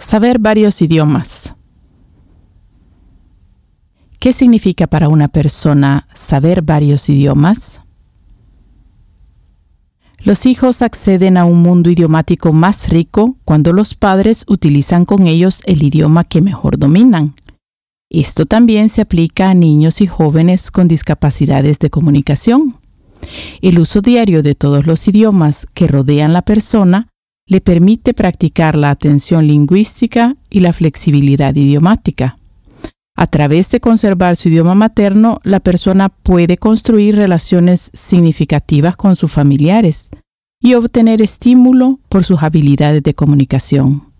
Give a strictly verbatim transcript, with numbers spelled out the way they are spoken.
Saber varios idiomas. ¿Qué significa para una persona saber varios idiomas? Los hijos acceden a un mundo idiomático más rico cuando los padres utilizan con ellos el idioma que mejor dominan. Esto también se aplica a niños y jóvenes con discapacidades de comunicación. El uso diario de todos los idiomas que rodean la persona le permite practicar la atención lingüística y la flexibilidad idiomática. A través de conservar su idioma materno, la persona puede construir relaciones significativas con sus familiares y obtener estímulo por sus habilidades de comunicación.